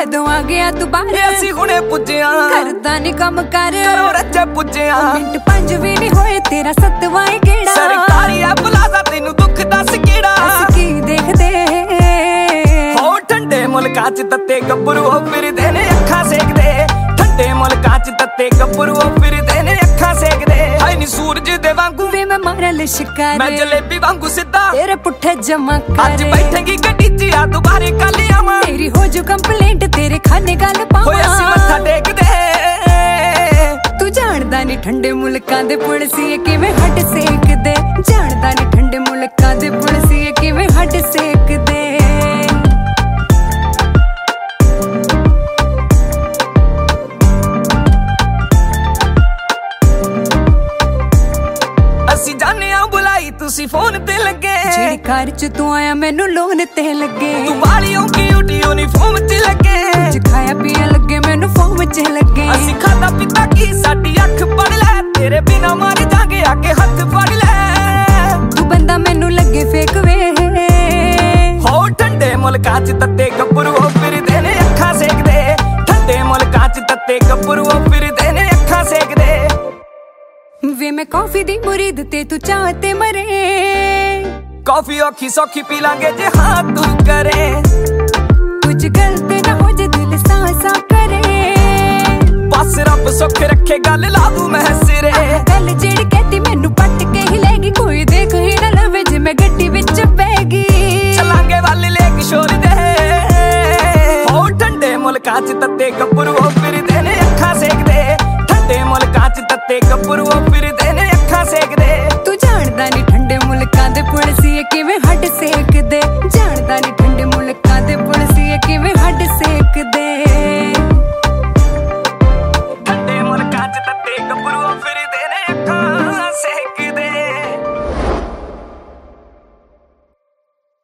कदों आ गया दुबारा असी हुणे पुज्जिया करदा नी कम कर करो रज्जे पुज्जिया मिंट पंज भी नहीं होए तेरा सतवां केड़ा सरकारी है प्लाजा तेनू दुख दस केड़ा की देखदे हो ठंडे मुल्कां च तत्ते गब्बरू फिरदे ने अखां सेकदे ठंडे मुल्कां च तत्ते गब्बरू फिरदे ने अखां सेकदे हाय नी सूरज दे वांगू वे मैं मारा लिशकार मैं जलेबी वांगू सिद्धा तेरे पुट्ठे जमा कर आज बैठेंगी गड्डी च आ दोबारे कल आवां तेरी हो जो कंप्लेंट तेरे खाने गल पावां होए असी मत्था टेकदे तू जानदा नी ठंडे मुल्कां दे पुलसिए किवें हट सेकदे जानदा नी ठंडे मुल्कां दे पुलसिए किवें हट सेकदे ਅਸੀਂ ਜਾਣੇ ਆ ਬੁਲਾਈ ਤੁਸੀਂ ਫੋਨ ਤੇ ਲੱਗੇ ਜਿਹੜੀ ਕਾਰ ਚ ਤੂੰ ਆਇਆ ਮੈਨੂੰ ਲੋਨ ਤੇ ਲੱਗੇ ਤੂੰ ਵਾਲੀਓ ਕਿਊਟੀ ਯੂਨੀਫਾਰਮ ਚ ਲੱਗੇ ਕੁਝ ਖਾਇਆ ਪੀਆ ਲੱਗੇ ਮੈਨੂੰ ਫੋਮ ਚ ਲੱਗੇ ਅਸੀਂ ਖਾਦਾ ਪੀਤਾ ਕੀ ਸਾਡੀ ਅੱਖ ਪੜ ਲੈ ਤੇਰੇ ਬਿਨਾ ਮਰ ਜਾਗੇ ਆ ਕੇ ਹੱਥ ਫੜ ਲੈ ਤੂੰ ਬੰਦਾ ਮੈਨੂੰ ਲੱਗੇ ਫੇਕ ਵੇ ਹੋ ਠੰਡੇ ਮੁਲਕਾਂ ਚ ਤੱਤੇ ਗੱਭਰੂ ਫਿਰਦੇ ਨੇ ਅੱਖਾਂ ਸੇਕਦੇ ਠੰਡੇ ਮੁਲਕਾਂ ਚ ਤੱਤੇ ਗੱਭਰੂ ਫਿਰਦੇ ਨੇ ਅੱਖਾਂ ਸੇਕਦੇ ਵੇ ਮੈਂ ਕਾਫੀ ਦੀ ਮੁਰੀਦ ਤੇ ਤੂੰ ਚਾਹ ਤੇ ਮਰੇ ਕਾਫੀ ਔਖੀ ਸੌਖੀ ਪੀ ਲਾਂਗੇ ਜੇ ਹਾਂ ਤੂੰ ਕਰੇ ਕੁਝ ਗਲਤ ਨਾ ਹੋ ਜੇ ਦਿਲ ਸਾਂਸਾ ਕਰੇ ਬਸ ਰੱਬ ਸੁੱਖ ਰੱਖੇ ਗੱਲ ਲਾ ਦੂੰ ਮੈਂ ਸਿਰੇ ਗੱਲ ਜਿਹੜੀ ਕਹਿਤੀ ਮੈਨੂੰ ਪੱਟ ਕੇ ਹੀ ਲੈ ਗਈ ਕੋਈ ਦੇਖ ਹੀ ਨਾ ਲਵੇ ਜੇ ਮੈਂ ਗੱਡੀ ਵਿੱਚ ਬਹਿ ਗਈ ਚਲਾਂਗੇ ਵੱਲ ਲੈ ਕਿਸ਼ੋਰ ਦੇ ਹੋ ਠੰਡੇ ਮੁਲਕਾਂ ਚ ਤੱਤੇ ਗੱਭਰੂ ਫਿਰਦੇ ਨੇ ਅੱਖਾਂ ਸੇਕਦੇ ਠੰਡੇ ਮੁਲਕਾਂ ਚ ਤੱਤੇ ਗੱਭਰੂ ਫਿਰਦੇ ਨੇ ਅੱਖਾਂ ਸੇਕਦੇ ਤੂੰ ਜਾਣਦਾ ਨੀ ਠੰਡੇ ਮੁਲਕਾਂ ਦੇ ਪੁਲਸੀਏ ਕਿਵੇਂ ਹੱਡ ਸੇ